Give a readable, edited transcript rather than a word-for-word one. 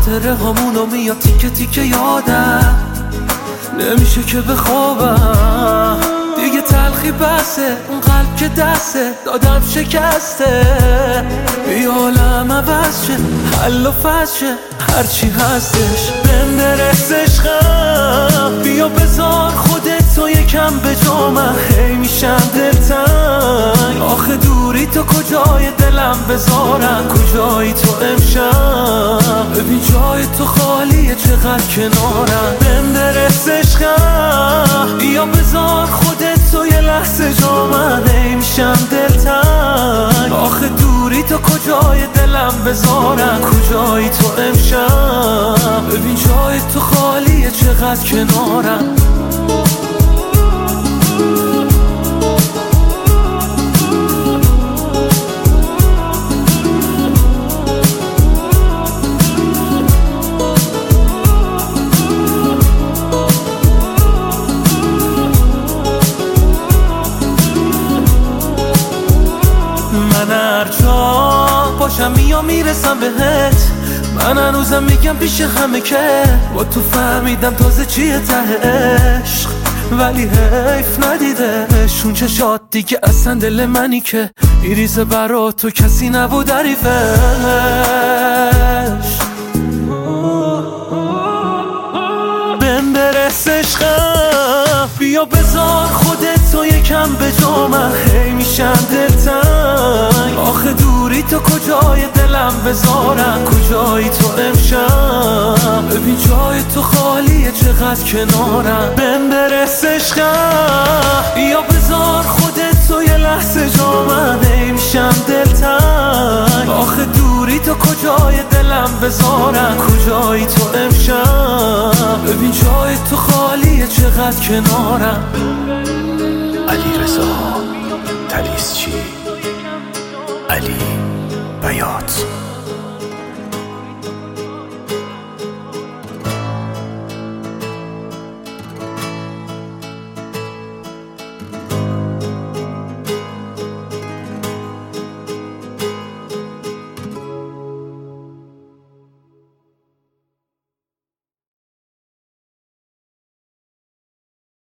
خاطره همونو میاد تیکه تیکه یادم، نمیشه که بخوابم دیگه. تلخی بسه اون قلب که دسته دادم شکسته. بیا عالم عوض شه، حل و فصل شه، هرچی هستش بهم برس عشقم. بیا بذار خودتو یکم به جا، من هی میشم دلتنگ. آخه دوری تو کجای دلم بذارم، کجایی تو امشب؟ ببین جای تو خالیه چقدر کنارم. بهم برس عشقم، بیا بذار خودتو یه لحظه جا، من هی میشم دلتنگ. آخه دوری تو کجای دلم بذارم، کجایی تو امشب؟ ببین جای تو خالیه چقدر کنارم. من هر جا باشم میرسم بهت. من هنوزم میگم پیش همه که با تو فهمیدم تازه چیه ته عشق، ولی حیف ندیدش اون چشات دیگه اصلا دل منی که میریزه برا تو کسی نبود حریفش. بهم برس عشقم، بیا بذار خودتو یکم به جا، من هی میشم دلتنگ. آخه دوری تو کجای دلم بذارم، کجایی تو امشب؟ ببین جای تو خالیه چقدر کنارم. بهم برس عشقم، بیا بذار خودتو یه لحظه جا، من هی میشم دلتنگ. آخه دوری تو کجای دلم بذارم، کجایی تو امشب؟ ببین جای تو خالیه چقدر کنارم. علیرضا طلیسچی، علی بیات.